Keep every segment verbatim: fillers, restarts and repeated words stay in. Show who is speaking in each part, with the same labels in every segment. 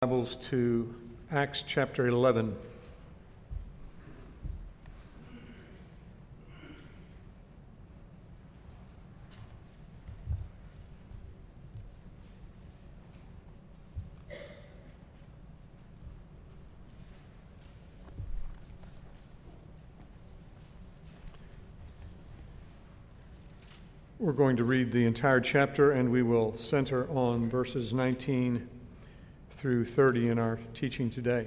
Speaker 1: Bibles to Acts chapter eleven. We're going to read the entire chapter, and we will center on verses nineteen through thirty in our teaching today.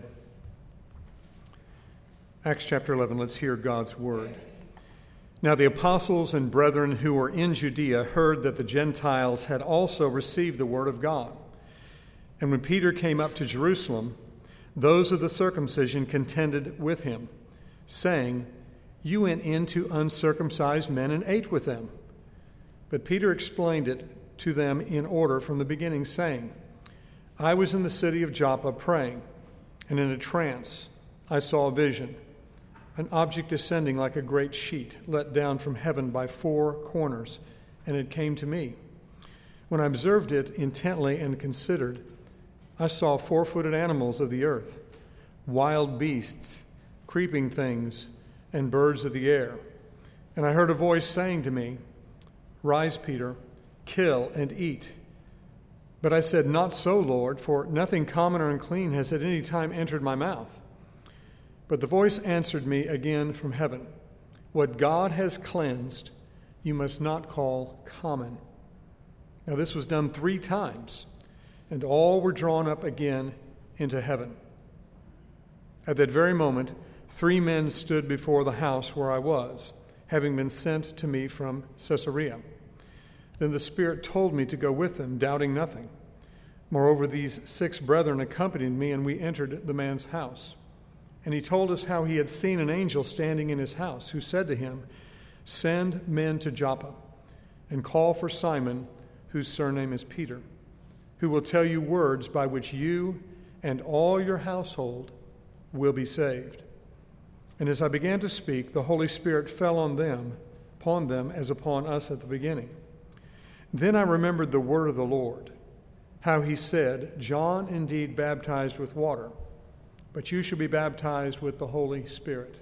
Speaker 1: Acts chapter eleven, let's hear God's word. Now the apostles and brethren who were in Judea heard that the Gentiles had also received the word of God. And when Peter came up to Jerusalem, those of the circumcision contended with him, saying, "You went in to uncircumcised men and ate with them." But Peter explained it to them in order from the beginning, saying, I was in the city of Joppa praying, and in a trance I saw a vision, an object descending like a great sheet let down from heaven by four corners, and it came to me. When I observed it intently and considered, I saw four-footed animals of the earth, wild beasts, creeping things, and birds of the air. And I heard a voice saying to me, Rise, Peter, kill and eat. But I said, Not so, Lord, for nothing common or unclean has at any time entered my mouth. But the voice answered me again from heaven, What God has cleansed, you must not call common. Now this was done three times, and all were drawn up again into heaven. At that very moment, three men stood before the house where I was, having been sent to me from Caesarea. Then the Spirit told me to go with them, doubting nothing. Moreover, these six brethren accompanied me, and we entered the man's house. And he told us how he had seen an angel standing in his house, who said to him, Send men to Joppa, and call for Simon, whose surname is Peter, who will tell you words by which you and all your household will be saved. And as I began to speak, the Holy Spirit fell on them, upon them as upon us at the beginning. Then I remembered the word of the Lord, how he said, John indeed baptized with water, but you shall be baptized with the Holy Spirit.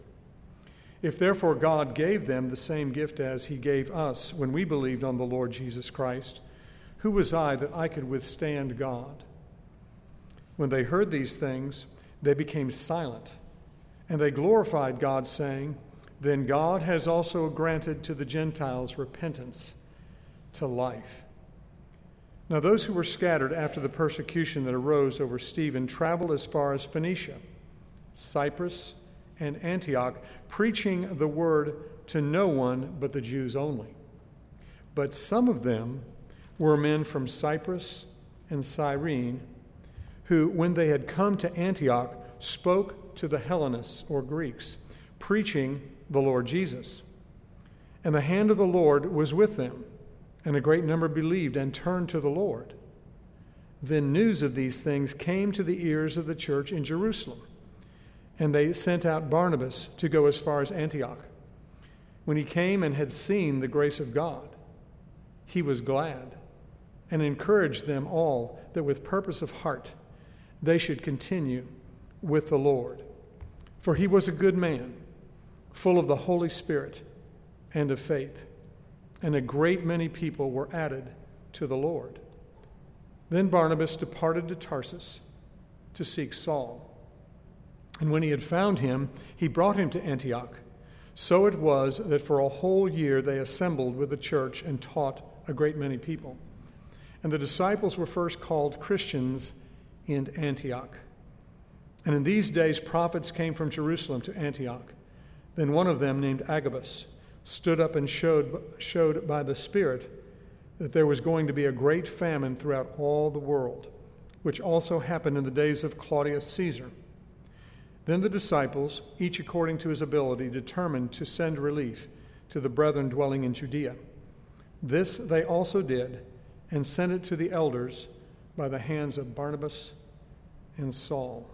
Speaker 1: If therefore God gave them the same gift as he gave us when we believed on the Lord Jesus Christ, who was I that I could withstand God? When they heard these things, they became silent, and they glorified God, saying, Then God has also granted to the Gentiles repentance to life. Now those who were scattered after the persecution that arose over Stephen traveled as far as Phoenicia, Cyprus, and Antioch, preaching the word to no one but the Jews only. But some of them were men from Cyprus and Cyrene, who, when they had come to Antioch, spoke to the Hellenists or Greeks, preaching the Lord Jesus. And the hand of the Lord was with them, and a great number believed and turned to the Lord. Then news of these things came to the ears of the church in Jerusalem, and they sent out Barnabas to go as far as Antioch. When he came and had seen the grace of God, he was glad and encouraged them all that with purpose of heart they should continue with the Lord. For he was a good man, full of the Holy Spirit and of faith. And a great many people were added to the Lord. Then Barnabas departed to Tarsus to seek Saul. And when he had found him, he brought him to Antioch. So it was that for a whole year they assembled with the church and taught a great many people. And the disciples were first called Christians in Antioch. And in these days prophets came from Jerusalem to Antioch. Then one of them, named Agabus, stood up and showed, showed by the Spirit that there was going to be a great famine throughout all the world, which also happened in the days of Claudius Caesar. Then the disciples, each according to his ability, determined to send relief to the brethren dwelling in Judea. This they also did, and sent it to the elders by the hands of Barnabas and Saul.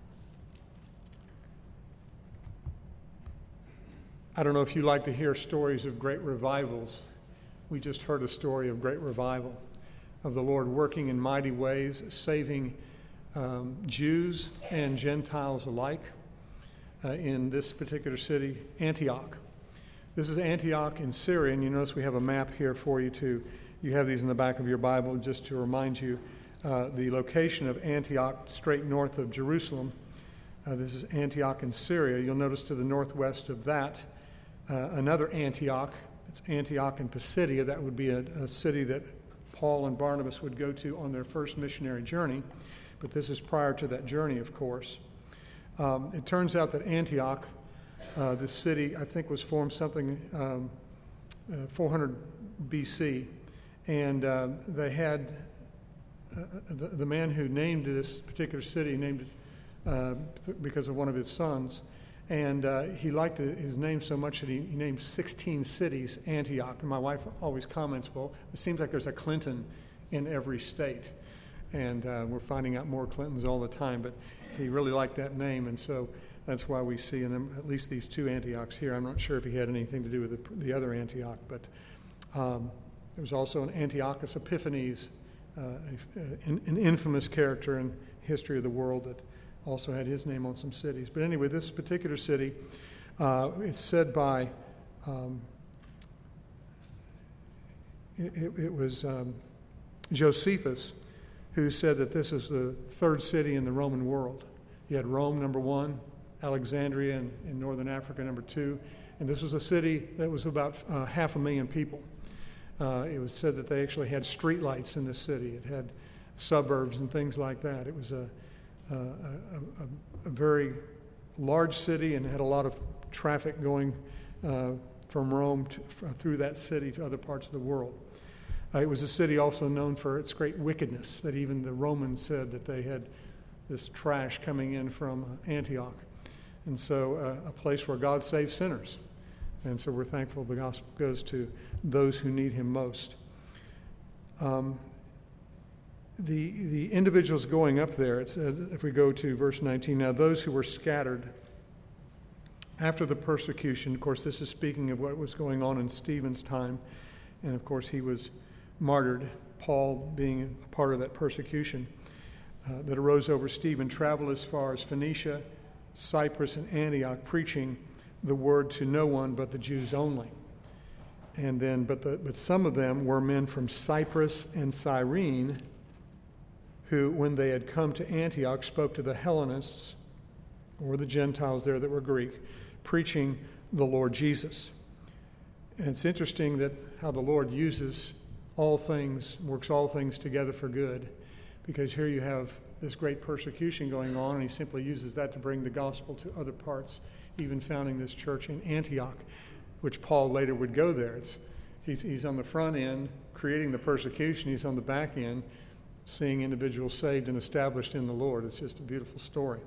Speaker 1: I don't know if you like to hear stories of great revivals. We just heard a story of great revival, of the Lord working in mighty ways, saving um, Jews and Gentiles alike uh, in this particular city, Antioch. This is Antioch in Syria, and you notice we have a map here for you too. You have these in the back of your Bible just to remind you uh, the location of Antioch, straight north of Jerusalem. Uh, this is Antioch in Syria. You'll notice to the northwest of that uh, another Antioch. It's Antioch in Pisidia. That would be a, a city that Paul and Barnabas would go to on their first missionary journey. But this is prior to that journey, of course. Um, it turns out that Antioch, uh, this city, I think was formed something um, uh, four hundred B C, and uh, they had uh, the, the man who named this particular city named it uh, th- because of one of his sons, and uh, he liked the, his name so much that he, he named sixteen cities Antioch. And my wife always comments, well, it seems like there's a Clinton in every state. And uh, we're finding out more Clintons all the time, but he really liked that name, and so that's why we see in them at least these two Antiochs here. I'm not sure if he had anything to do with the, the other Antioch, but um, there was also an Antiochus Epiphanes, uh, a, an, an infamous character in history of the world that also had his name on some cities. But anyway, this particular city, uh, it's said by, um, it, it, it was um, Josephus, who said that this is the third city in the Roman world. You had Rome, number one, Alexandria in, in northern Africa, number two, and this was a city that was about uh, half a million people. Uh, it was said that they actually had streetlights in this city. It had suburbs and things like that. It was a, a, a, a very large city and had a lot of traffic going uh, from Rome to, f- through that city to other parts of the world. Uh, it was a city also known for its great wickedness, that even the Romans said that they had this trash coming in from Antioch. And so uh, a place where God saves sinners. And so we're thankful the gospel goes to those who need him most. Um, the, the individuals going up there, it says, if we go to verse nineteen, now those who were scattered after the persecution, of course this is speaking of what was going on in Stephen's time, and of course he was martyred, Paul being a part of that persecution uh, that arose over Stephen, traveled as far as Phoenicia, Cyprus, and Antioch, preaching the word to no one but the Jews only. And then, but the, but some of them were men from Cyprus and Cyrene, who, when they had come to Antioch, spoke to the Hellenists, or the Gentiles there that were Greek, preaching the Lord Jesus. And it's interesting that how the Lord uses all things, works all things together for good, because here you have this great persecution going on, and he simply uses that to bring the gospel to other parts, even founding this church in Antioch, which Paul later would go there. It's, he's, he's on the front end, creating the persecution. He's on the back end, seeing individuals saved and established in the Lord. It's just a beautiful story.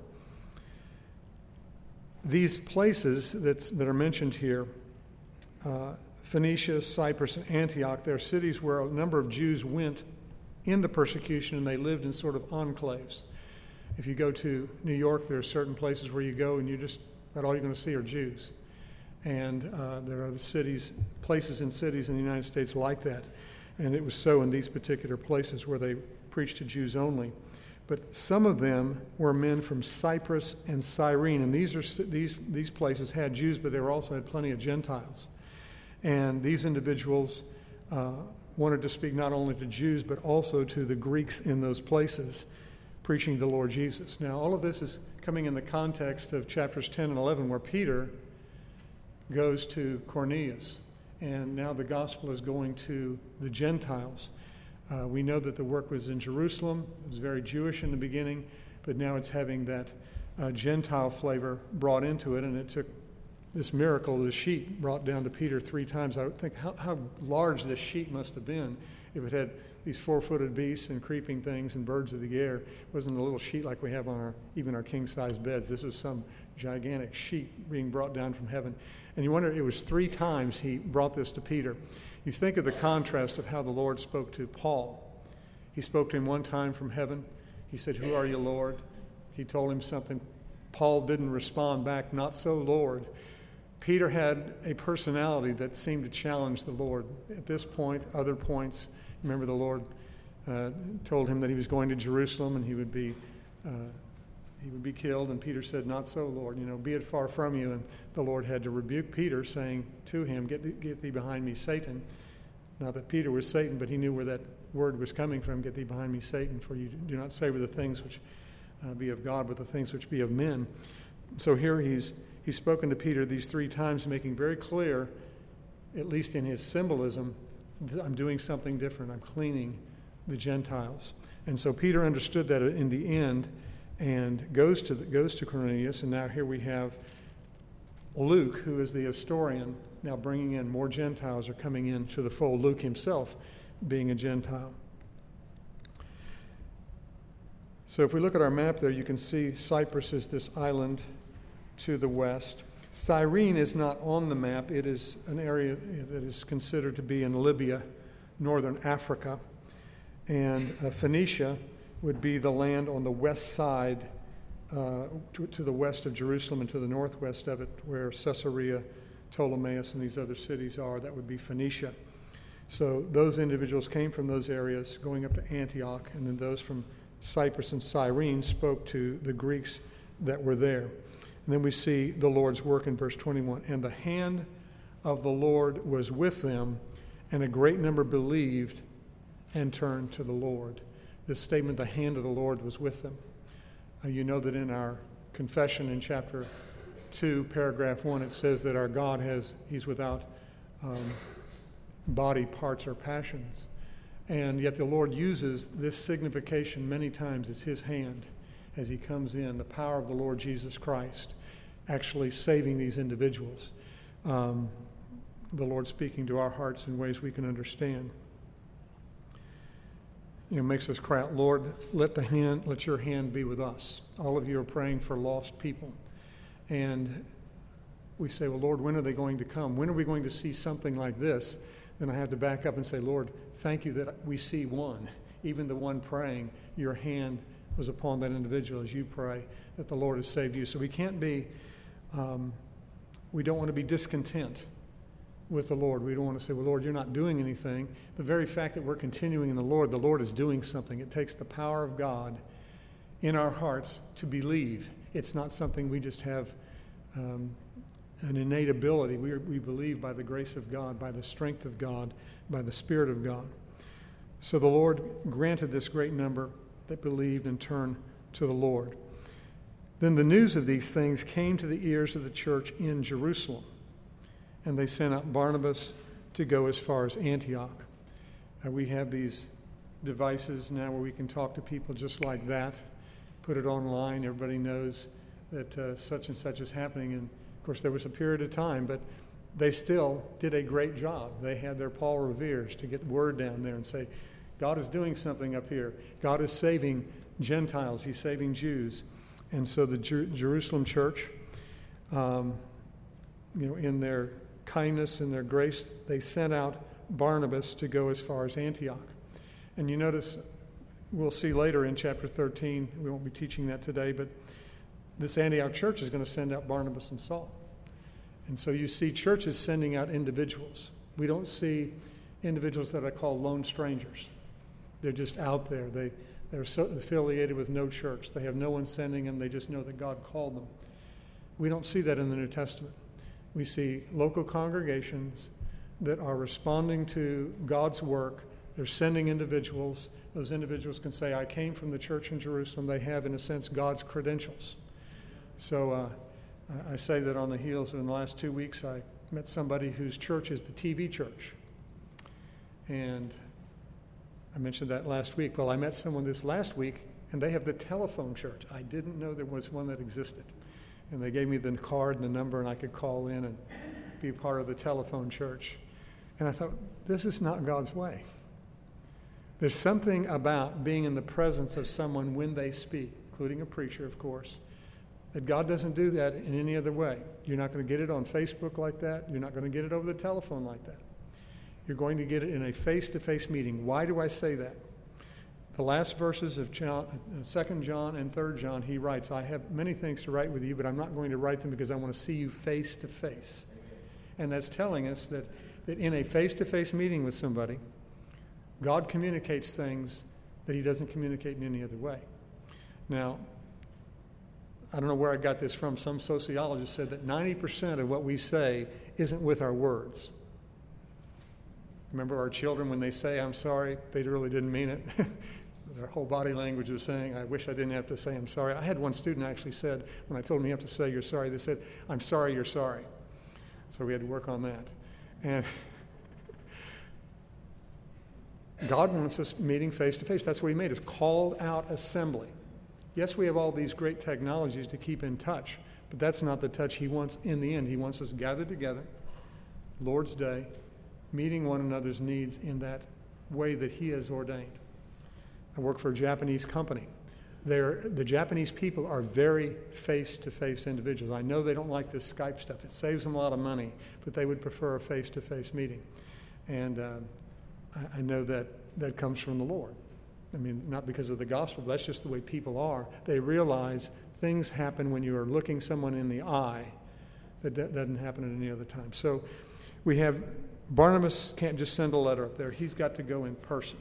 Speaker 1: These places that's, that are mentioned here, uh, Phoenicia, Cyprus, and Antioch, they're cities where a number of Jews went in the persecution, and they lived in sort of enclaves. If you go to New York, there are certain places where you go and you just, that all you're going to see are Jews. And uh, there are the cities, places in cities in the United States like that. And it was so in these particular places where they preached to Jews only. But some of them were men from Cyprus and Cyrene, and these are these these places had Jews, but they were also had plenty of Gentiles. And these individuals uh, wanted to speak not only to Jews, but also to the Greeks in those places, preaching the Lord Jesus. Now, all of this is coming in the context of chapters ten and eleven, where Peter goes to Cornelius, and now the gospel is going to the Gentiles. Uh, we know that the work was in Jerusalem. It was very Jewish in the beginning, but now it's having that uh, Gentile flavor brought into it, and it took this miracle of the sheet brought down to Peter three times. I would think how, how large this sheet must have been if it had these four-footed beasts and creeping things and birds of the air. It wasn't a little sheet like we have on our even our king-size beds. This was some gigantic sheet being brought down from heaven. And you wonder, it was three times he brought this to Peter. You think of the contrast of how the Lord spoke to Paul. He spoke to him one time from heaven. He said, "Who are you, Lord?" He told him something. Paul didn't respond back, "Not so, Lord." Peter had a personality that seemed to challenge the Lord. At this point, other points, remember the Lord uh, told him that he was going to Jerusalem and he would be uh, he would be killed. And Peter said, "Not so, Lord. You know, be it far from you." And the Lord had to rebuke Peter, saying to him, "Get, get thee behind me, Satan." Not that Peter was Satan, but he knew where that word was coming from. "Get thee behind me, Satan, for you do not savor the things which uh, be of God, but the things which be of men." So here he's he's spoken to Peter these three times, making very clear, at least in his symbolism, I'm doing something different. I'm cleaning the Gentiles. And so Peter understood that in the end and goes to the, goes to Cornelius. And now here we have Luke, who is the historian, now bringing in more Gentiles are coming into the fold, Luke himself being a Gentile. So if we look at our map there, you can see Cyprus is this island to the west. Cyrene is not on the map. It is an area that is considered to be in Libya, northern Africa. And uh, Phoenicia would be the land on the west side, uh, to, to the west of Jerusalem and to the northwest of it, where Caesarea, Ptolemais, and these other cities are. That would be Phoenicia. So those individuals came from those areas, going up to Antioch, and then those from Cyprus and Cyrene spoke to the Greeks that were there. And then we see the Lord's work in verse twenty-one. "And the hand of the Lord was with them, and a great number believed and turned to the Lord." This statement, "the hand of the Lord was with them." Uh, you know that in our confession in chapter two, paragraph one, it says that our God has, he's without um, body parts or passions. And yet the Lord uses this signification many times as his hand as he comes in, the power of the Lord Jesus Christ actually saving these individuals. Um, the Lord speaking to our hearts in ways we can understand. You know, makes us cry out, "Lord, let the hand, let your hand be with us." All of you are praying for lost people. And we say, "Well, Lord, when are they going to come? When are we going to see something like this?" Then I have to back up and say, "Lord, thank you that we see one, even the one praying, your hand was upon that individual as you pray that the Lord has saved you." So we can't be, um, we don't want to be discontent with the Lord. We don't want to say, "Well, Lord, you're not doing anything." The very fact that we're continuing in the Lord, the Lord is doing something. It takes the power of God in our hearts to believe. It's not something we just have um, an innate ability. We, are, we believe by the grace of God, by the strength of God, by the Spirit of God. So the Lord granted this great number that believed and turned to the Lord. Then the news of these things came to the ears of the church in Jerusalem, and they sent out Barnabas to go as far as Antioch. Uh, we have these devices now where we can talk to people just like that, put it online. Everybody knows that uh, such and such is happening. And of course, there was a period of time, but they still did a great job. They had their Paul Revere's to get word down there and say, God is doing something up here. God is saving Gentiles. He's saving Jews. And so the Jer- Jerusalem church, um, you know, in their kindness and their grace, they sent out Barnabas to go as far as Antioch. And you notice, we'll see later in chapter thirteen, we won't be teaching that today, but this Antioch church is going to send out Barnabas and Saul. And so you see churches sending out individuals. We don't see individuals that are called lone strangers. They're just out there. They, they're so affiliated with no church. They have no one sending them. They just know that God called them. We don't see that in the New Testament. We see local congregations that are responding to God's work. They're sending individuals. Those individuals can say, I came from the church in Jerusalem. They have, in a sense, God's credentials. So uh, I say that on the heels of in the last two weeks, I met somebody whose church is the T V church. And I mentioned that last week. Well, I met someone this last week, and they have the telephone church. I didn't know there was one that existed. And they gave me the card and the number, and I could call in and be a part of the telephone church. And I thought, this is not God's way. There's something about being in the presence of someone when they speak, including a preacher, of course, that God doesn't do that in any other way. You're not going to get it on Facebook like that. You're not going to get it over the telephone like that. You're going to get it in a face-to-face meeting. Why do I say that? The last verses of John, Second John and Third John, he writes, I have many things to write with you, but I'm not going to write them because I want to see you face-to-face. And that's telling us that, that in a face-to-face meeting with somebody, God communicates things that he doesn't communicate in any other way. Now, I don't know where I got this from. Some sociologist said that ninety percent of what we say isn't with our words. Remember our children, when they say, I'm sorry, they really didn't mean it. Their whole body language was saying, I wish I didn't have to say I'm sorry. I had one student actually said, when I told him you have to say you're sorry, they said, I'm sorry you're sorry. So we had to work on that. And God wants us meeting face to face. That's what he made us, called out assembly. Yes, we have all these great technologies to keep in touch, but that's not the touch he wants in the end. He wants us gathered together, Lord's Day, meeting one another's needs in that way that he has ordained. I work for a Japanese company. They're, the Japanese people are very face-to-face individuals. I know they don't like this Skype stuff. It saves them a lot of money, but they would prefer a face-to-face meeting. And uh, I, I know that that comes from the Lord. I mean, not because of the gospel, but that's just the way people are. They realize things happen when you are looking someone in the eye that d- doesn't happen at any other time. So we have, Barnabas can't just send a letter up there. He's got to go in person.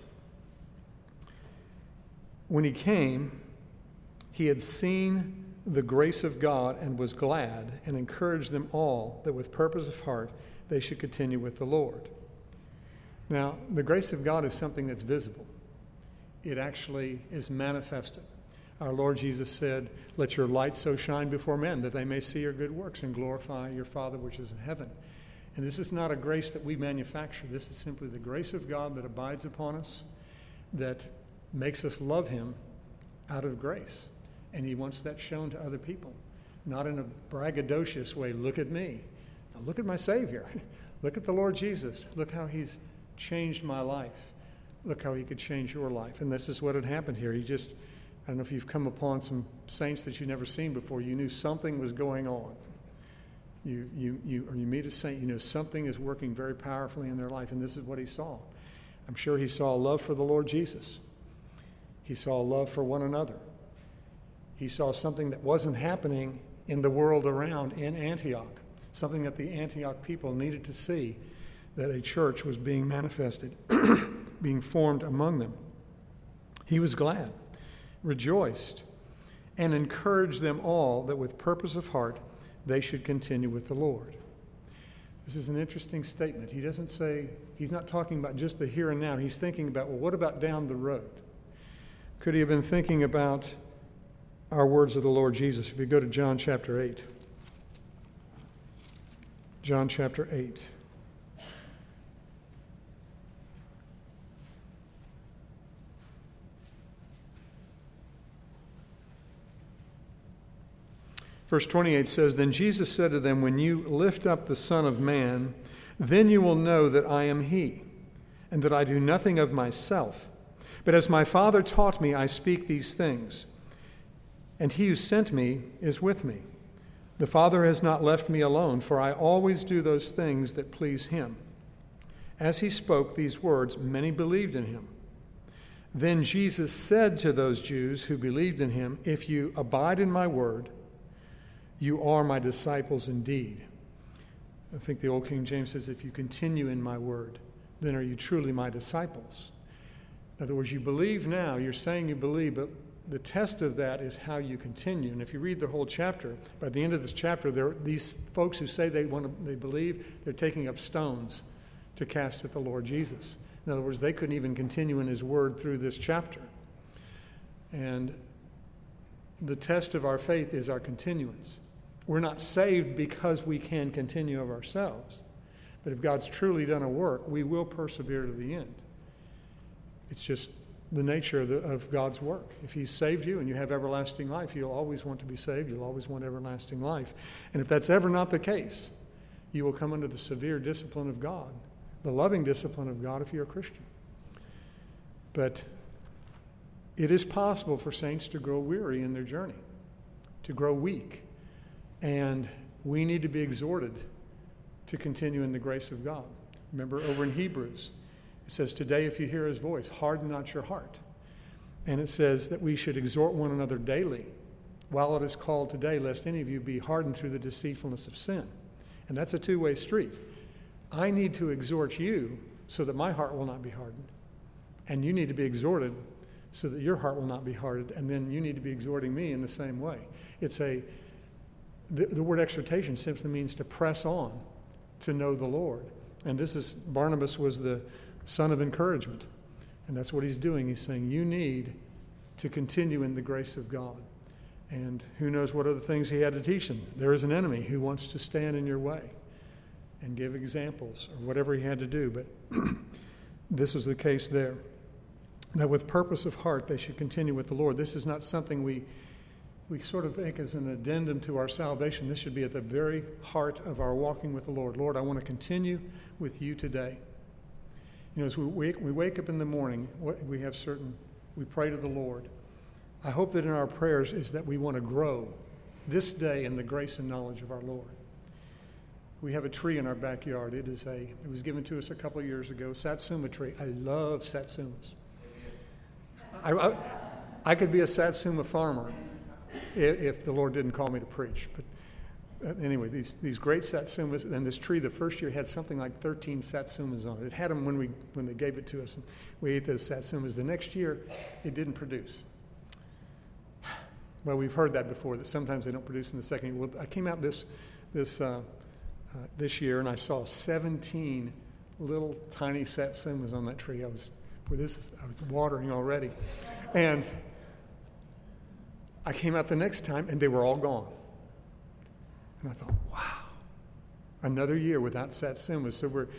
Speaker 1: When he came, he had seen the grace of God and was glad and encouraged them all that with purpose of heart they should continue with the Lord. Now, the grace of God is something that's visible. It actually is manifested. Our Lord Jesus said, let your light so shine before men that they may see your good works and glorify your Father which is in heaven. And this is not a grace that we manufacture. This is simply the grace of God that abides upon us, that makes us love him out of grace. And he wants that shown to other people, not in a braggadocious way. Look at me. Now look at my Savior. Look at the Lord Jesus. Look how he's changed my life. Look how he could change your life. And this is what had happened here. He just, I don't know if you've come upon some saints that you've never seen before. You knew something was going on. You, you, you, or you meet a saint, you know something is working very powerfully in their life. And this is what he saw. I'm sure he saw love for the Lord Jesus. He saw love for one another. He saw something that wasn't happening in the world around in Antioch, something that the Antioch people needed to see, that a church was being manifested, being formed among them. He was glad, rejoiced, and encouraged them all that with purpose of heart they should continue with the Lord. This is an interesting statement. He doesn't say, he's not talking about just the here and now. He's thinking about, well, what about down the road? Could he have been thinking about our words of the Lord Jesus? If you go to John chapter eight. John chapter eight. Verse twenty-eight says, Then Jesus said to them, When you lift up the Son of Man, then you will know that I am he, and that I do nothing of myself. But as my Father taught me, I speak these things. And he who sent me is with me. The Father has not left me alone, for I always do those things that please him. As he spoke these words, many believed in him. Then Jesus said to those Jews who believed in him, If you abide in my word, you are my disciples indeed. I think the Old King James says, If you continue in my word, then are you truly my disciples. In other words, you believe now, you're saying you believe, but the test of that is how you continue. And if you read the whole chapter, by the end of this chapter, there are these folks who say they want to, they believe, they're taking up stones to cast at the Lord Jesus. In other words, they couldn't even continue in his word through this chapter. And the test of our faith is our continuance. We're not saved because we can continue of ourselves. But if God's truly done a work, we will persevere to the end. It's just the nature of, the, of God's work. If he's saved you and you have everlasting life, you'll always want to be saved. You'll always want everlasting life. And if that's ever not the case, you will come under the severe discipline of God, the loving discipline of God if you're a Christian. But it is possible for saints to grow weary in their journey, to grow weak. And we need to be exhorted to continue in the grace of God. Remember over in Hebrews, it says, Today if you hear his voice, harden not your heart. And it says that we should exhort one another daily, while it is called today, lest any of you be hardened through the deceitfulness of sin. And that's a two-way street. I need to exhort you so that my heart will not be hardened. And you need to be exhorted so that your heart will not be hardened. And then you need to be exhorting me in the same way. It's a, the, the word exhortation simply means to press on, to know the Lord. And this is, Barnabas was the son of encouragement. And that's what he's doing. He's saying, you need to continue in the grace of God. And who knows what other things he had to teach them. There is an enemy who wants to stand in your way and give examples or whatever he had to do. But this is the case there. That with purpose of heart they should continue with the Lord. This is not something we we sort of make as an addendum to our salvation. This should be at the very heart of our walking with the Lord. Lord, I want to continue with you today. You know, as we wake, we wake up in the morning, we have certain, we pray to the Lord. I hope that in our prayers is that we want to grow this day in the grace and knowledge of our Lord. We have a tree in our backyard. It is a, it was given to us a couple of years ago, Satsuma tree. I love Satsumas. I, I, I could be a Satsuma farmer if, if the Lord didn't call me to preach. But uh, anyway, these these great Satsumas, and this tree the first year had something like thirteen Satsumas on it. It had them when we when they gave it to us, and we ate those Satsumas. The next year, it didn't produce. Well, we've heard that before, that sometimes they don't produce in the second year. Well, I came out this this uh, uh, this year, and I saw seventeen little tiny Satsumas on that tree. I was for this I was watering already, and I came out the next time, and they were all gone. And I thought, wow, another year without Satsumas. So we're.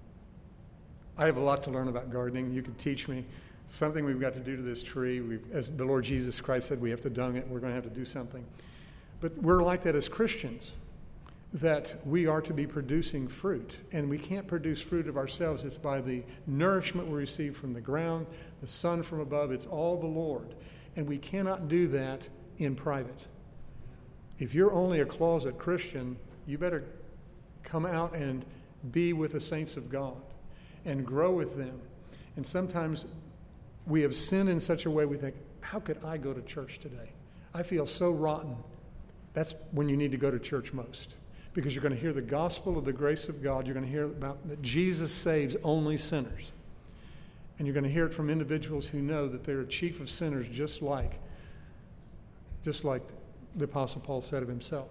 Speaker 1: I have a lot to learn about gardening. You could teach me. Something we've got to do to this tree. We've, as the Lord Jesus Christ said, we have to dung it. We're going to have to do something. But we're like that as Christians, that we are to be producing fruit. And we can't produce fruit of ourselves. It's by the nourishment we receive from the ground, the sun from above. It's all the Lord. And we cannot do that in private. If you're only a closet Christian, you better come out and be with the saints of God and grow with them. And sometimes we have sinned in such a way we think, how could I go to church today? I feel so rotten. That's when you need to go to church most, because you're going to hear the gospel of the grace of God. You're going to hear about that Jesus saves only sinners. And you're going to hear it from individuals who know that they're a chief of sinners, just like, just like the Apostle Paul said of himself.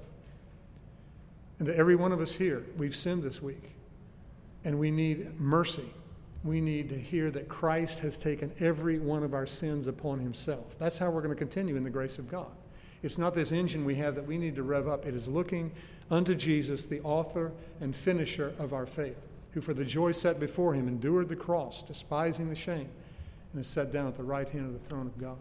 Speaker 1: And that every one of us here, we've sinned this week. And we need mercy. We need to hear that Christ has taken every one of our sins upon himself. That's how we're going to continue in the grace of God. It's not this engine we have that we need to rev up. It is looking unto Jesus, the author and finisher of our faith, who for the joy set before him endured the cross, despising the shame, and is set down at the right hand of the throne of God.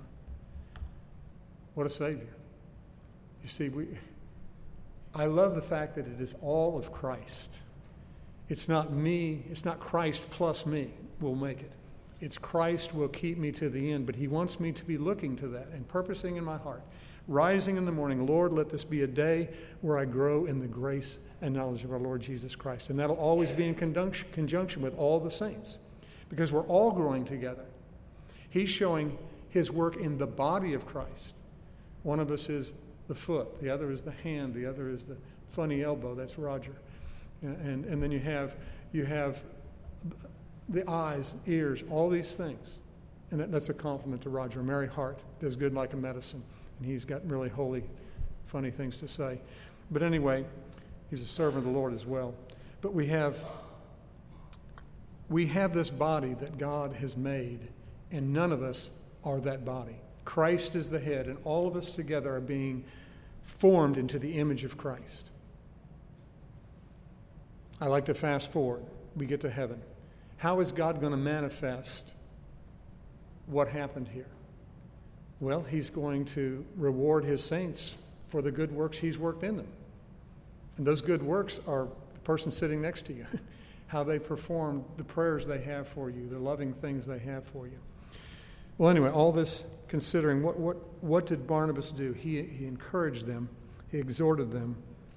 Speaker 1: What a Savior. You see, we, I love the fact that it is all of Christ. It's not me, it's not Christ plus me will make it. It's Christ will keep me to the end, but he wants me to be looking to that and purposing in my heart, rising in the morning, Lord, let this be a day where I grow in the grace and knowledge of our Lord Jesus Christ. And that'll always be in conjunction, conjunction with all the saints, because we're all growing together. He's showing his work in the body of Christ. One of us is the foot, the other is the hand, the other is the funny elbow, that's Roger. And, and then you have you have the eyes, ears, all these things. And that, that's a compliment to Roger. Merry heart does good like a medicine. And he's got really holy, funny things to say. But anyway, he's a servant of the Lord as well. But we have we have this body that God has made, and none of us are that body. Christ is the head, and all of us together are being formed into the image of Christ. I like to fast forward. We get to heaven. How is God going to manifest what happened here? Well, he's going to reward his saints for the good works he's worked in them. And those good works are the person sitting next to you, how they perform the prayers they have for you, the loving things they have for you. Well, anyway, all this considering, what what what did Barnabas do? He he encouraged them, he exhorted them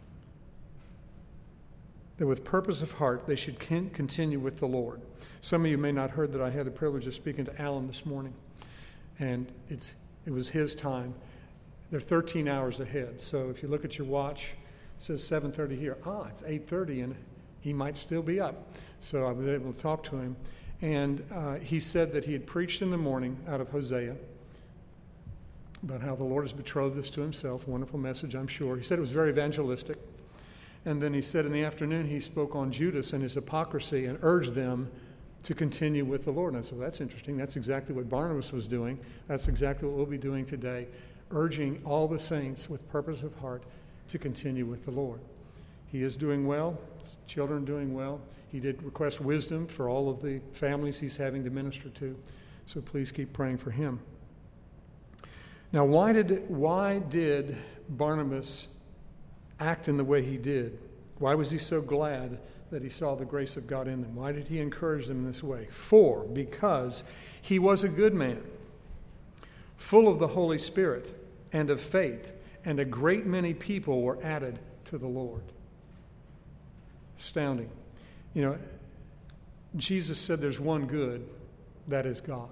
Speaker 1: that with purpose of heart they should continue with the Lord. Some of you may not have heard that I had the privilege of speaking to Alan this morning, and it's it was his time. They're thirteen hours ahead, so if you look at your watch, it says seven thirty here. Ah, it's eight thirty, and he might still be up. So I was able to talk to him, And uh, he said that he had preached in the morning out of Hosea about how the Lord has betrothed us to himself. Wonderful message, I'm sure. He said it was very evangelistic. And then he said in the afternoon he spoke on Judas and his hypocrisy and urged them to continue with the Lord. And I said, well, that's interesting. That's exactly what Barnabas was doing. That's exactly what we'll be doing today, urging all the saints with purpose of heart to continue with the Lord. He is doing well. His children are doing well. He did request wisdom for all of the families he's having to minister to. So please keep praying for him. Now, why did why did Barnabas act in the way he did? Why was he so glad that he saw the grace of God in them? Why did he encourage them in this way? For, because he was a good man, full of the Holy Spirit and of faith, and a great many people were added to the Lord. Astounding. You know, Jesus said there's one good, that is God.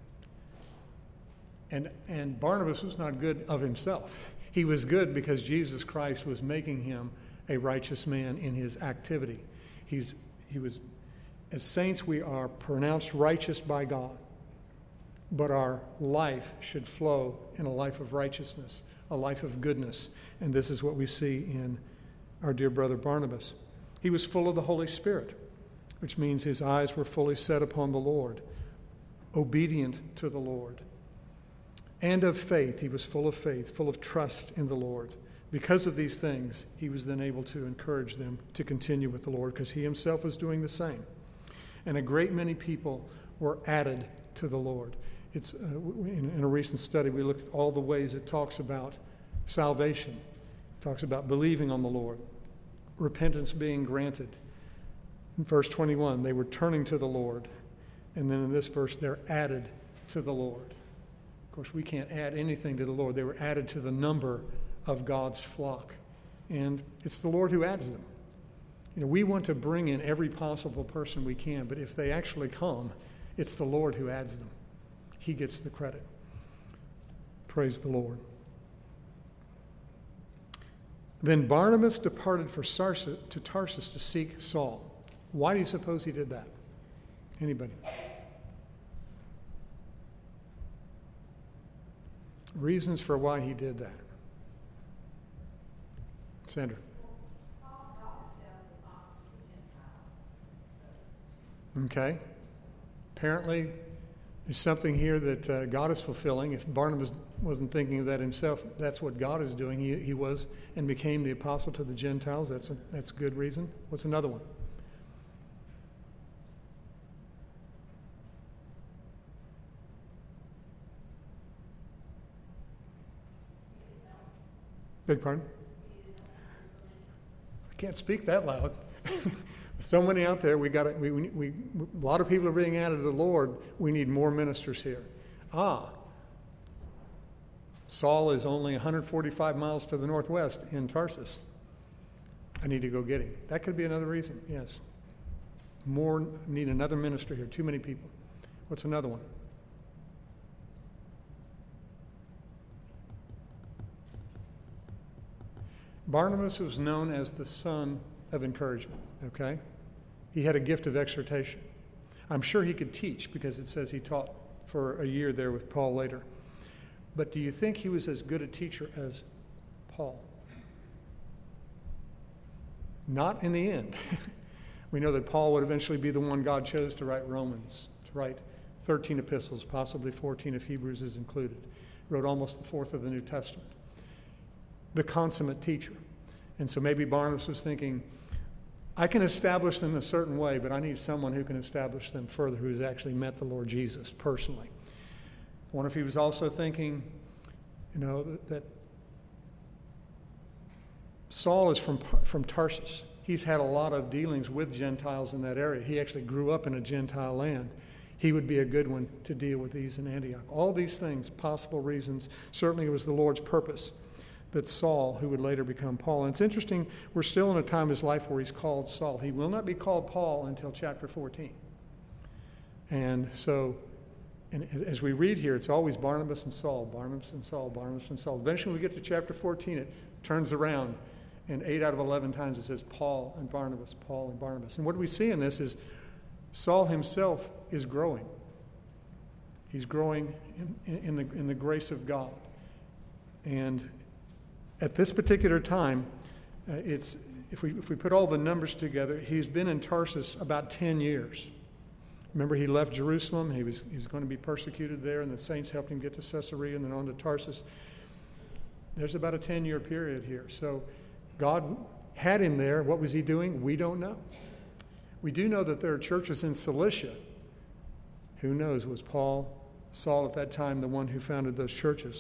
Speaker 1: And, and Barnabas was not good of himself. He was good because Jesus Christ was making him a righteous man in his activity. He's, he was, as saints, we are pronounced righteous by God, but our life should flow in a life of righteousness, a life of goodness. And this is what we see in our dear brother Barnabas. He was full of the Holy Spirit, which means his eyes were fully set upon the Lord, obedient to the Lord. And of faith, he was full of faith, full of trust in the Lord. Because of these things, he was then able to encourage them to continue with the Lord, because he himself was doing the same. And a great many people were added to the Lord. It's uh, in, in a recent study, we looked at all the ways it talks about salvation. It talks about believing on the Lord, repentance being granted. In verse twenty-one, they were turning to the Lord. And then in this verse, they're added to the Lord. Of course, we can't add anything to the Lord. They were added to the number of God's flock. And it's the Lord who adds them. You know, we want to bring in every possible person we can, but if they actually come, it's the Lord who adds them. He gets the credit. Praise the Lord. Then Barnabas departed for Tarsus to Tarsus to seek Saul. Why do you suppose he did that? Anybody? Reasons for why he did that. Sandra. Okay. Apparently, there's something here that uh, God is fulfilling. If Barnabas wasn't thinking of that himself, that's what God is doing. He, he was and became the apostle to the Gentiles. That's a, that's a good reason. What's another one? Beg pardon? I can't speak that loud. So many out there. We got we, we, we a lot of people are being added to the Lord. We need more ministers here. Ah, Saul is only one hundred forty-five miles to the northwest in Tarsus. I need to go get him. That could be another reason. Yes, more need another minister here. Too many people. What's another one? Barnabas was known as the son of encouragement, okay? He had a gift of exhortation. I'm sure he could teach because it says he taught for a year there with Paul later. But do you think he was as good a teacher as Paul? Not in the end. We know that Paul would eventually be the one God chose to write Romans, to write thirteen epistles, possibly fourteen if Hebrews is included. Wrote almost the fourth of the New Testament. The consummate teacher. And so maybe Barnabas was thinking, I can establish them a certain way, but I need someone who can establish them further, who's actually met the Lord Jesus personally. I wonder if he was also thinking, you know, that, that Saul is from, from Tarsus. He's had a lot of dealings with Gentiles in that area. He actually grew up in a Gentile land. He would be a good one to deal with these in Antioch. All these things, possible reasons, certainly it was the Lord's purpose that Saul, who would later become Paul. And it's interesting, we're still in a time of his life where he's called Saul. He will not be called Paul until chapter fourteen. And so, and as we read here, it's always Barnabas and Saul, Barnabas and Saul, Barnabas and Saul. Eventually we get to chapter fourteen, it turns around, and eight out of eleven times it says Paul and Barnabas, Paul and Barnabas. And what we see in this is Saul himself is growing. He's growing in, in, the, in the grace of God. And at this particular time, uh, it's if we if we put all the numbers together, he's been in Tarsus about ten years. Remember, he left Jerusalem. He was he was going to be persecuted there, and the saints helped him get to Caesarea and then on to Tarsus. There's about a ten-year period here. So God had him there. What was he doing? We don't know. We do know that there are churches in Cilicia. Who knows? Was Paul, Saul at that time, the one who founded those churches?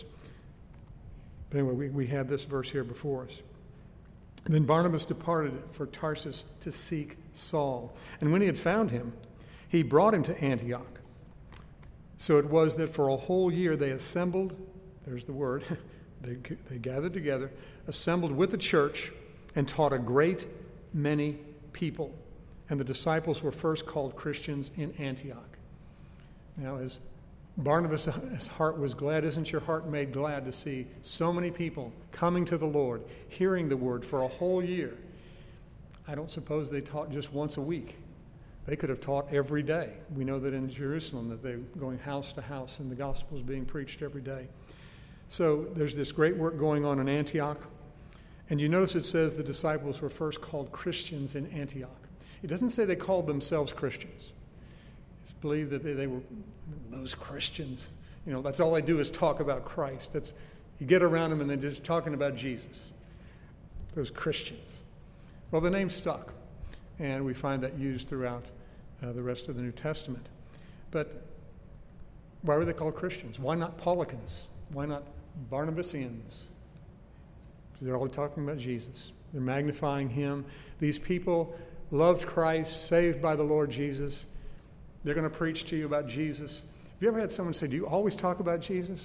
Speaker 1: But anyway, we, we have this verse here before us. Then Barnabas departed for Tarsus to seek Saul. And when he had found him, he brought him to Antioch. So it was that for a whole year they assembled, there's the word, they, they gathered together, assembled with the church, and taught a great many people. And the disciples were first called Christians in Antioch. Now, as Barnabas' his heart was glad, isn't your heart made glad to see so many people coming to the Lord, hearing the word for a whole year? I don't suppose they taught just once a week. They could have taught every day. We know that in Jerusalem that they're going house to house and the gospel is being preached every day. So there's this great work going on in Antioch. And you notice it says the disciples were first called Christians in Antioch. It doesn't say they called themselves Christians. It's believed that they, they were those Christians. You know, that's all they do is talk about Christ. That's you get around them and they're just talking about Jesus. Those Christians. Well, the name stuck. And we find that used throughout uh, the rest of the New Testament. But why were they called Christians? Why not Paulicians? Why not Barnabasians? Because they're all talking about Jesus. They're magnifying him. These people loved Christ, saved by the Lord Jesus. They're going to preach to you about Jesus. Have you ever had someone say, do you always talk about Jesus?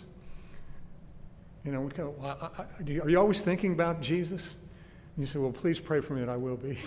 Speaker 1: You know, we kind of, well, I, I, do you, are you always thinking about Jesus? And you say, well, please pray for me that I will be.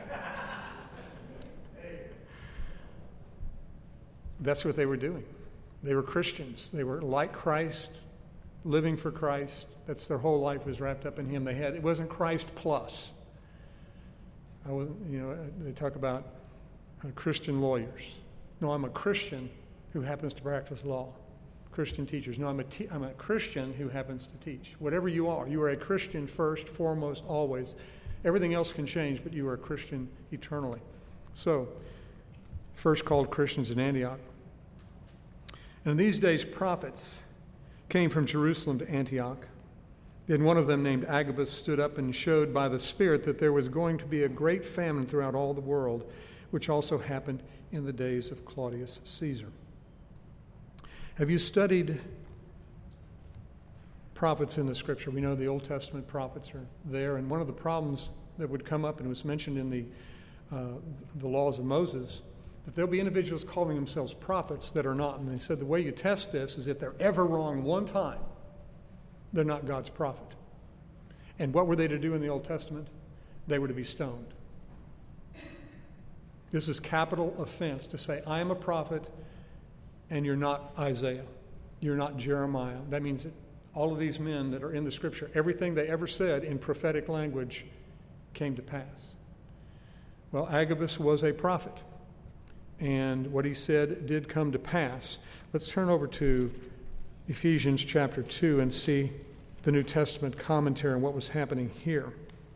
Speaker 1: That's what they were doing. They were Christians. They were like Christ, living for Christ. That's their whole life was wrapped up in him. They had, it wasn't Christ plus. I wasn't, you know, they talk about uh, Christian lawyers. No, I'm a Christian who happens to practice law. Christian teachers. No, I'm a, te- I'm a Christian who happens to teach. Whatever you are, you are a Christian first, foremost, always. Everything else can change, but you are a Christian eternally. So, first called Christians in Antioch. And in these days, prophets came from Jerusalem to Antioch. Then one of them, named Agabus, stood up and showed by the Spirit that there was going to be a great famine throughout all the world, which also happened in the days of Claudius Caesar. Have you studied prophets in the Scripture? We know the Old Testament prophets are there, and one of the problems that would come up, and it was mentioned in the uh, the laws of Moses, that there'll be individuals calling themselves prophets that are not. And they said the way you test this is if they're ever wrong one time, they're not God's prophet. And what were they to do in the Old Testament? They were to be stoned. This is capital offense to say, I am a prophet, and you're not Isaiah. You're not Jeremiah. That means that all of these men that are in the Scripture, everything they ever said in prophetic language came to pass. Well, Agabus was a prophet, and what he said did come to pass. Let's turn over to Ephesians chapter two and see the New Testament commentary on what was happening here.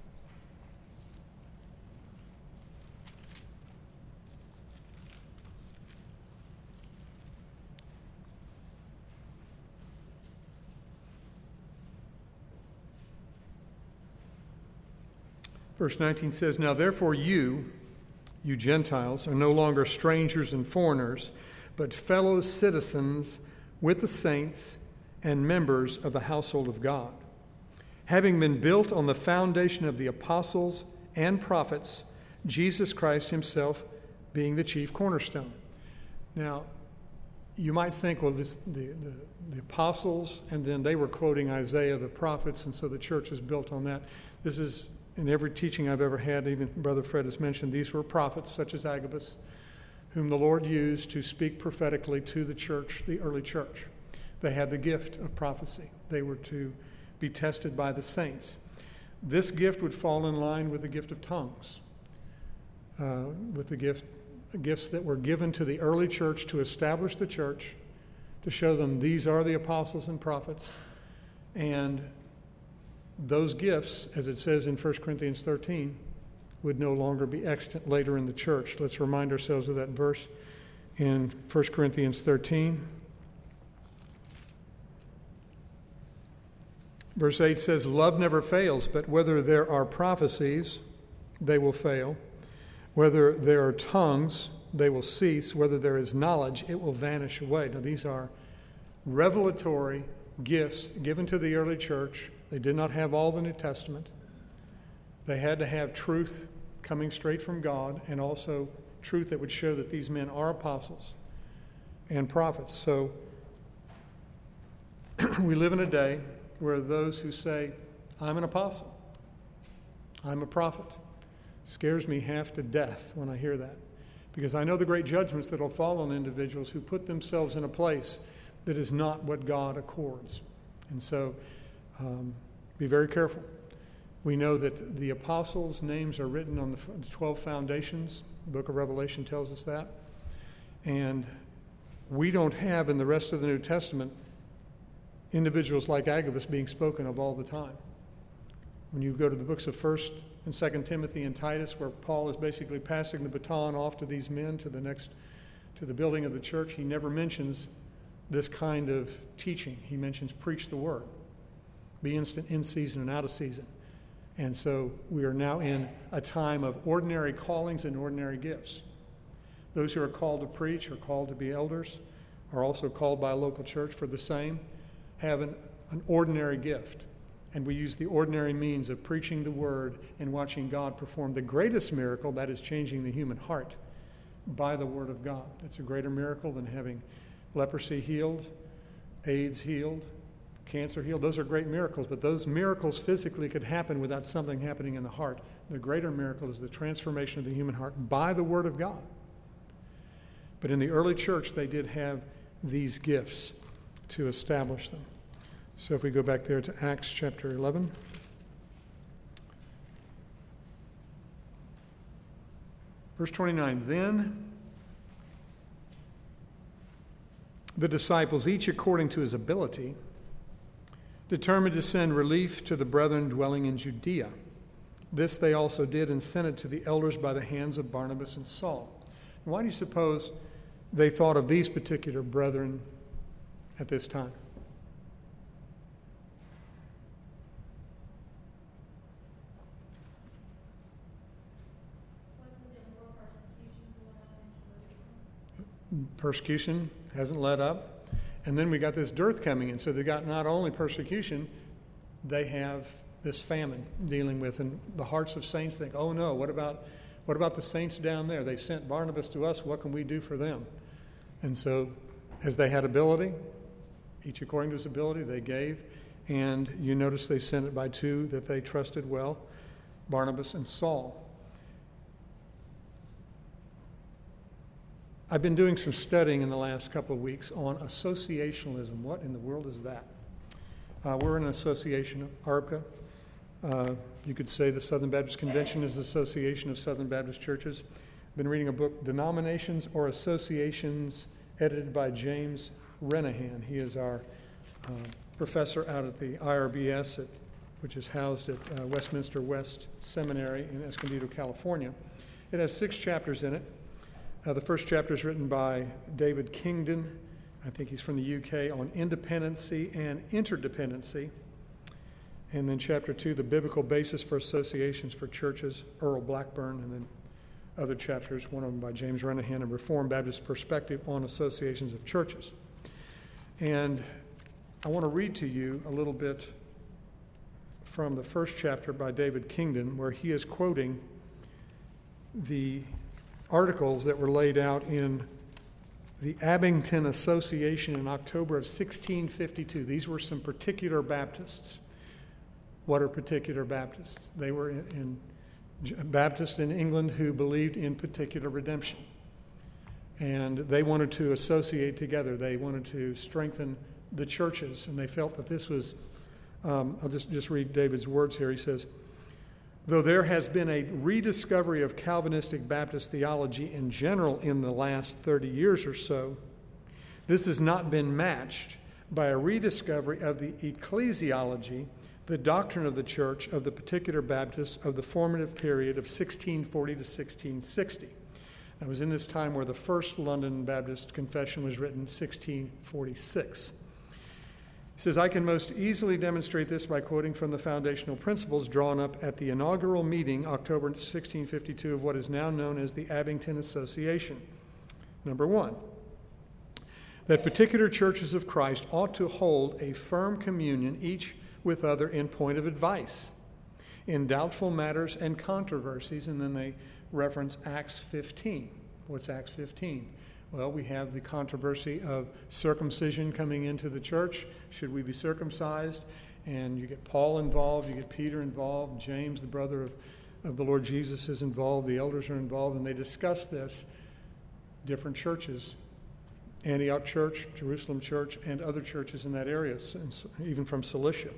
Speaker 1: Verse nineteen says, Now therefore you, you Gentiles, are no longer strangers and foreigners, but fellow citizens with the saints and members of the household of God, having been built on the foundation of the apostles and prophets, Jesus Christ himself being the chief cornerstone. Now, you might think, well, this, the, the, the apostles, and then they were quoting Isaiah, the prophets, and so the church is built on that. This is, in every teaching I've ever had, even Brother Fred has mentioned, these were prophets such as Agabus, whom the Lord used to speak prophetically to the church, the early church. They had the gift of prophecy. They were to be tested by the saints. This gift would fall in line with the gift of tongues, uh, with the gift gifts that were given to the early church to establish the church, to show them these are the apostles and prophets. And those gifts, as it says in First Corinthians thirteen, would no longer be extant later in the church. Let's remind ourselves of that verse in First Corinthians thirteen. Verse eight says, "Love never fails, but whether there are prophecies, they will fail. Whether there are tongues, they will cease. Whether there is knowledge, it will vanish away." Now, these are revelatory gifts given to the early church. They did not have all the New Testament. They had to have truth coming straight from God, and also truth that would show that these men are apostles and prophets. So we live in a day where those who say, "I'm an apostle, I'm a prophet," scares me half to death when I hear that, because I know the great judgments that will fall on individuals who put themselves in a place that is not what God accords. And so um, be very careful. We know that the apostles' names are written on the twelve foundations. The book of Revelation tells us that. And we don't have in the rest of the New Testament individuals like Agabus being spoken of all the time. When you go to the books of First and Second Timothy and Titus, where Paul is basically passing the baton off to these men to the next, to the building of the church, he never mentions this kind of teaching. He mentions preach the word, be instant in season and out of season. And so we are now in a time of ordinary callings and ordinary gifts. Those who are called to preach or called to be elders are also called by a local church for the same, have an, an ordinary gift. And we use the ordinary means of preaching the word and watching God perform the greatest miracle, that is changing the human heart by the word of God. It's a greater miracle than having leprosy healed, AIDS healed, cancer healed. Those are great miracles, but those miracles physically could happen without something happening in the heart. The greater miracle is the transformation of the human heart by the word of God. But in the early church, they did have these gifts to establish them. So if we go back there to Acts chapter eleven. Verse twenty-nine, "Then the disciples, each according to his ability, determined to send relief to the brethren dwelling in Judea. This they also did and sent it to the elders by the hands of Barnabas and Saul." And why do you suppose they thought of these particular brethren at this time?
Speaker 2: Wasn't there more persecution going on in Jerusalem?
Speaker 1: Persecution hasn't let up. And then we got this dearth coming in. So they got not only persecution, they have this famine dealing with. And the hearts of saints think, oh no, what about what about the saints down there? They sent Barnabas to us. What can we do for them? And so as they had ability, each according to his ability, they gave. And you notice they sent it by two that they trusted well, Barnabas and Saul. I've been doing some studying in the last couple of weeks on associationalism. What in the world is that? Uh, we're an association of A R B C A. Uh, you could say the Southern Baptist Convention is the Association of Southern Baptist Churches. I've been reading a book, Denominations or Associations, edited by James Renahan. He is our uh, professor out at the I R B S, at, which is housed at uh, Westminster West Seminary in Escondido, California. It has six chapters in it. Uh, the first chapter is written by David Kingdon. I think he's from the U K, on independency and interdependency. And then chapter two, the biblical basis for associations for churches, Earl Blackburn. And then other chapters, one of them by James Renahan, a Reformed Baptist perspective on associations of churches. And I want to read to you a little bit from the first chapter by David Kingdon, where he is quoting the articles that were laid out in the Abington Association in October of sixteen fifty-two. These were some particular Baptists. What are particular Baptists? They were in, in Baptists in England who believed in particular redemption. And they wanted to associate together. They wanted to strengthen the churches. And they felt that this was, um, I'll just, just read David's words here. He says, Though there has been a rediscovery of Calvinistic Baptist theology in general in the last thirty years or so, this has not been matched by a rediscovery of the ecclesiology, the doctrine of the church of the particular Baptists of the formative period of sixteen forty to sixteen sixty. That was in this time where the first London Baptist Confession was written, sixteen forty-six. He says, I can most easily demonstrate this by quoting from the foundational principles drawn up at the inaugural meeting, October sixteen fifty-two, of what is now known as the Abington Association. Number one, that particular churches of Christ ought to hold a firm communion, each with other in point of advice, in doubtful matters and controversies, and then they reference Acts fifteen. What's Acts fifteen? Well, we have the controversy of circumcision coming into the church. Should we be circumcised? And you get Paul involved, you get Peter involved, James, the brother of, of the Lord Jesus, is involved, the elders are involved, and they discuss this. Different churches, Antioch Church, Jerusalem Church, and other churches in that area, even from Cilicia,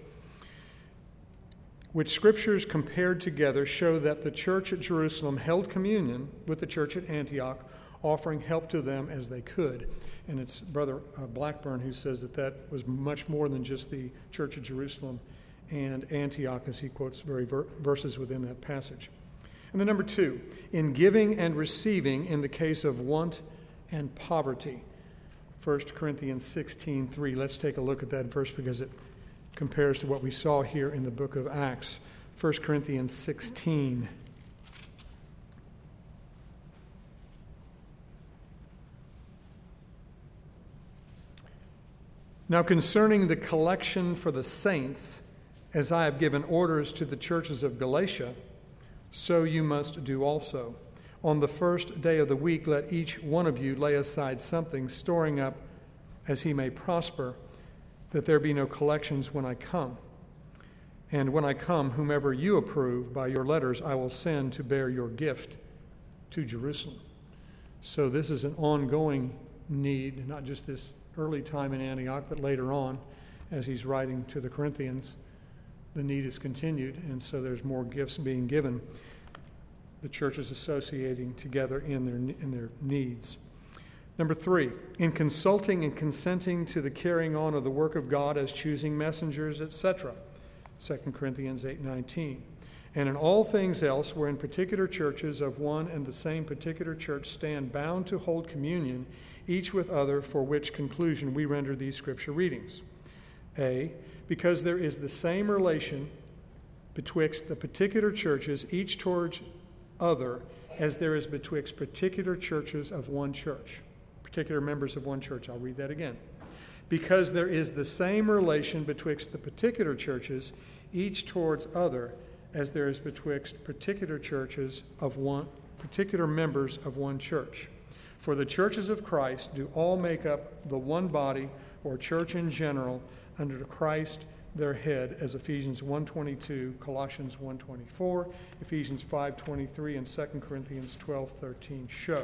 Speaker 1: which scriptures compared together show that the church at Jerusalem held communion with the church at Antioch, offering help to them as they could. And it's Brother uh, Blackburn who says that that was much more than just the church of Jerusalem and Antioch, as he quotes very ver- verses within that passage. And then number two, in giving and receiving in the case of want and poverty. First Corinthians sixteen three. Let's take a look at that verse because it compares to what we saw here in the book of Acts. First Corinthians sixteen. Now concerning the collection for the saints, as I have given orders to the churches of Galatia, so you must do also. On the first day of the week, let each one of you lay aside something, storing up as he may prosper, that there be no collections when I come. And when I come, whomever you approve by your letters, I will send to bear your gift to Jerusalem. So this is an ongoing need, not just this early time in Antioch, but later on, as he's writing to the Corinthians, the need is continued, and so there's more gifts being given. The church is associating together in their in their needs. Number three, in consulting and consenting to the carrying on of the work of God as choosing messengers, et cetera. Second Corinthians eight nineteen. And in all things else, wherein particular churches of one and the same particular church stand bound to hold communion, each with other, for which conclusion we render these scripture readings. A, because there is the same relation betwixt the particular churches, each towards other, as there is betwixt particular churches of one church, particular members of one church. I'll read that again. Because there is the same relation betwixt the particular churches, each towards other, as there is betwixt particular churches of one, particular members of one church. For the churches of Christ do all make up the one body, or church in general, under Christ their head, as Ephesians one twenty-two, Colossians one twenty-four, Ephesians five twenty-three, and Second Corinthians twelve thirteen show.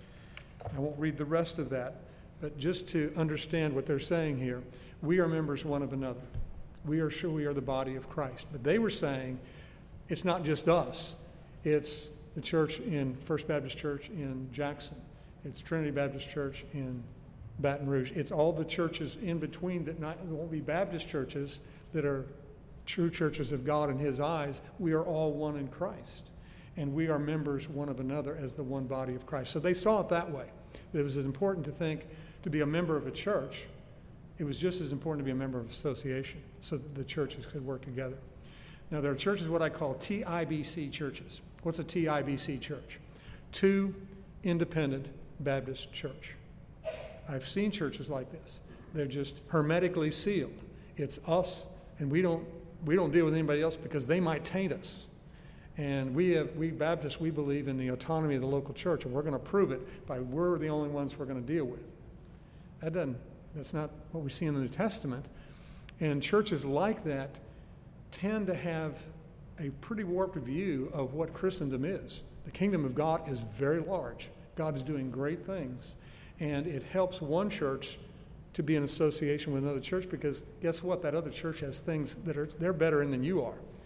Speaker 1: I won't read the rest of that, but just to understand what they're saying here, we are members one of another. We are sure we are the body of Christ. But they were saying it's not just us. It's the church in First Baptist Church in Jackson. It's Trinity Baptist Church in Baton Rouge. It's all the churches in between that not, won't be Baptist churches that are true churches of God in his eyes. We are all one in Christ. And we are members one of another as the one body of Christ. So they saw it that way. It was as important to think to be a member of a church. It was just as important to be a member of an association so that the churches could work together. Now there are churches, what I call T I B C churches. What's a T I B C church? Two independent Baptist church. I've seen churches like this. They're just hermetically sealed. It's us, and we don't we don't deal with anybody else because they might taint us. And we have we Baptists, we believe in the autonomy of the local church, and we're going to prove it by we're the only ones we're going to deal with. That doesn't that's not what we see in the New Testament. And churches like that tend to have a pretty warped view of what Christendom is. The kingdom of God is very large. God is doing great things. And it helps one church to be in association with another church because guess what? That other church has things that are they're better in than you are.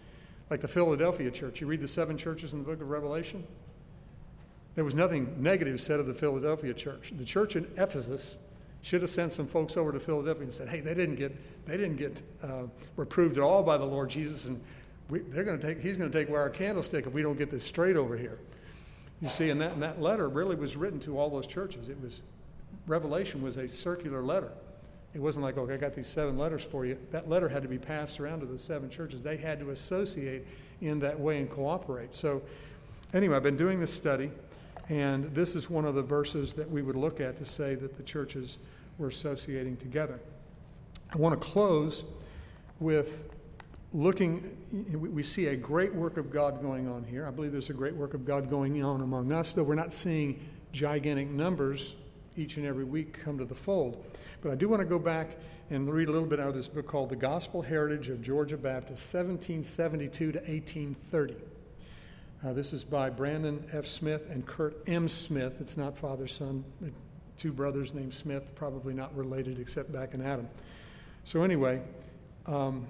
Speaker 1: Like the Philadelphia church. You read the seven churches in the book of Revelation. There was nothing negative said of the Philadelphia church. The church in Ephesus should have sent some folks over to Philadelphia and said, hey, they didn't get they didn't get uh, reproved at all by the Lord Jesus, and we, they're going to take he's going to take away our candlestick if we don't get this straight over here. You see, and that, and that letter really was written to all those churches. It was Revelation was a circular letter. It wasn't like, okay, I got these seven letters for you. That letter had to be passed around to the seven churches. They had to associate in that way and cooperate. So anyway, I've been doing this study, and this is one of the verses that we would look at to say that the churches were associating together. I want to close with looking, we see a great work of God going on here. I believe there's a great work of God going on among us, though we're not seeing gigantic numbers each and every week come to the fold. But I do want to go back and read a little bit out of this book called The Gospel Heritage of Georgia Baptist, seventeen seventy-two to eighteen thirty. Uh, this is by Brandon F. Smith and Kurt M. Smith. It's not father-son, two brothers named Smith, probably not related except back in Adam. So anyway, um,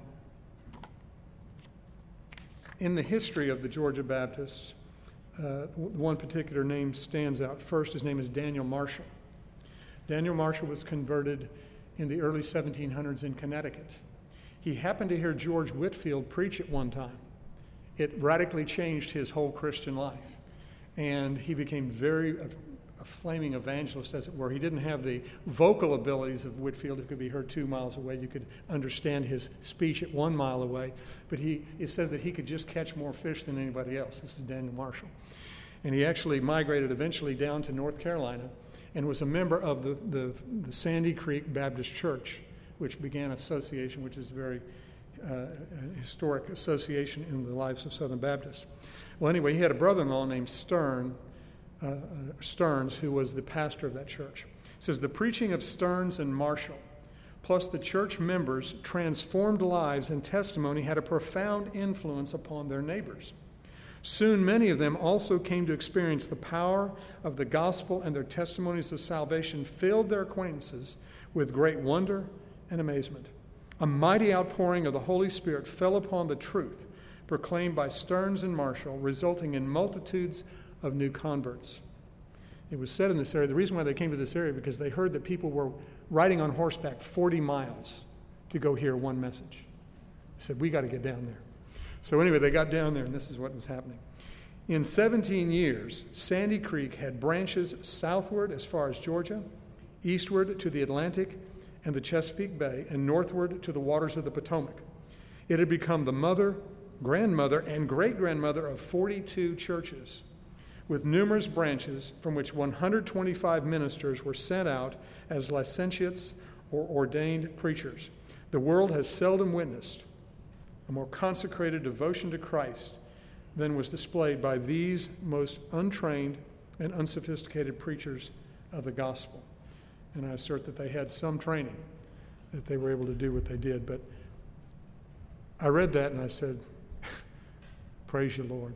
Speaker 1: in the history of the Georgia Baptists, uh, one particular name stands out first. His name is Daniel Marshall. Daniel Marshall was converted in the early seventeen hundreds in Connecticut. He happened to hear George Whitefield preach at one time. It radically changed his whole Christian life. And he became very a, a flaming evangelist, as it were. He didn't have the vocal abilities of Whitefield. It could be heard two miles away. You could understand his speech at one mile away. But he it says that he could just catch more fish than anybody else. This is Daniel Marshall. And he actually migrated eventually down to North Carolina and was a member of the, the, the Sandy Creek Baptist Church, which began association, which is a very uh, historic association in the lives of Southern Baptists. Well, anyway, he had a brother-in-law named Stern, uh, Stearns, who was the pastor of that church. It says, the preaching of Stearns and Marshall, plus the church members' transformed lives and testimony had a profound influence upon their neighbors. Soon many of them also came to experience the power of the gospel, and their testimonies of salvation filled their acquaintances with great wonder and amazement. A mighty outpouring of the Holy Spirit fell upon the truth proclaimed by Stearns and Marshall, resulting in multitudes of new converts. It was said in this area, the reason why they came to this area, because they heard that people were riding on horseback forty miles to go hear one message. They said, we got to get down there. So anyway, they got down there, and this is what was happening. In seventeen years, Sandy Creek had branches southward as far as Georgia, eastward to the Atlantic and the Chesapeake Bay, and northward to the waters of the Potomac. It had become the mother, grandmother, and great-grandmother of forty-two churches, with numerous branches from which one hundred twenty-five ministers were sent out as licentiates or ordained preachers. The world has seldom witnessed a more consecrated devotion to Christ than was displayed by these most untrained and unsophisticated preachers of the gospel. And I assert that they had some training, that they were able to do what they did. But I read that and I said, praise you, Lord.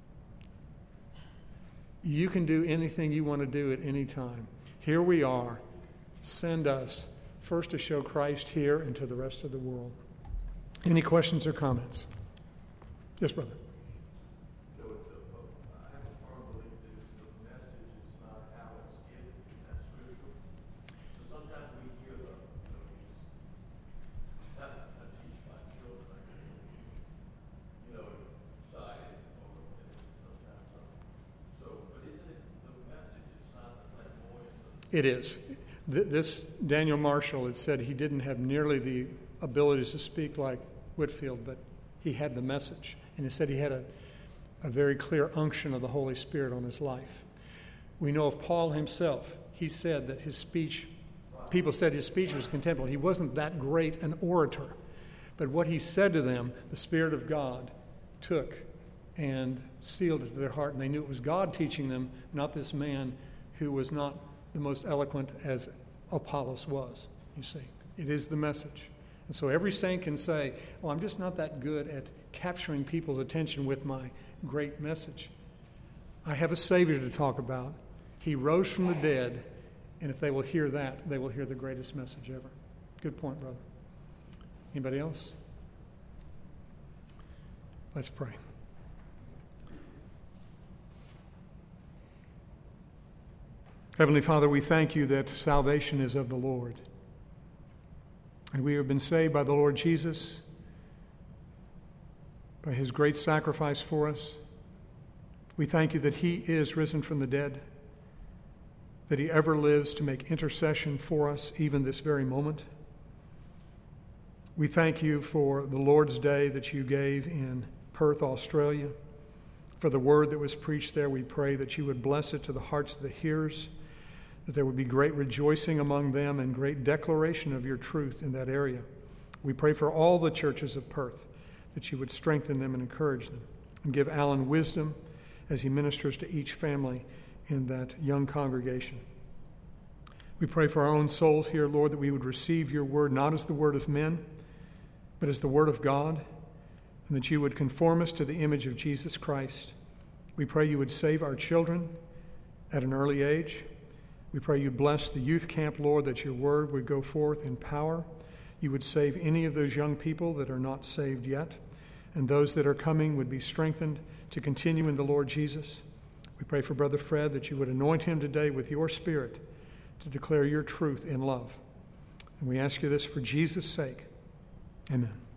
Speaker 1: You can do anything you want to do at any time. Here we are. Send us first to show Christ here and to the rest of the world. Any questions or comments? Yes, brother.
Speaker 3: No, it's a, I have a firm belief that it's the message, it's not how it's given. That's scriptural. So sometimes we hear the, you know, I, I teach my children, I can, you know, excited, or sometimes I'm, so, but isn't it the message, it's not the flamboyance of
Speaker 1: It is. This Daniel Marshall, it said he didn't have nearly the abilities to speak like Whitefield, but he had the message. And it said he had a, a very clear unction of the Holy Spirit on his life. We know of Paul himself. He said that his speech, people said his speech was contemptible. He wasn't that great an orator. But what he said to them, the Spirit of God took and sealed it to their heart. And they knew it was God teaching them, not this man who was not the most eloquent as Apollos was, you see. It is the message. And so every saint can say, well, I'm just not that good at capturing people's attention with my great message. I have a Savior to talk about. He rose from the dead, and if they will hear that, they will hear the greatest message ever. Good point, brother. Anybody else? Let's pray. Heavenly Father, we thank you that salvation is of the Lord. And we have been saved by the Lord Jesus, by his great sacrifice for us. We thank you that he is risen from the dead, that he ever lives to make intercession for us even this very moment. We thank you for the Lord's Day that you gave in Perth, Australia. For the word that was preached there, we pray that you would bless it to the hearts of the hearers, that there would be great rejoicing among them and great declaration of your truth in that area. We pray for all the churches of Perth, that you would strengthen them and encourage them, and give Alan wisdom as he ministers to each family in that young congregation. We pray for our own souls here, Lord, that we would receive your word not as the word of men, but as the word of God, and that you would conform us to the image of Jesus Christ. We pray you would save our children at an early age. We pray you bless the youth camp, Lord, that your word would go forth in power. You would save any of those young people that are not saved yet, and those that are coming would be strengthened to continue in the Lord Jesus. We pray for Brother Fred that you would anoint him today with your Spirit to declare your truth in love. And we ask you this for Jesus' sake. Amen.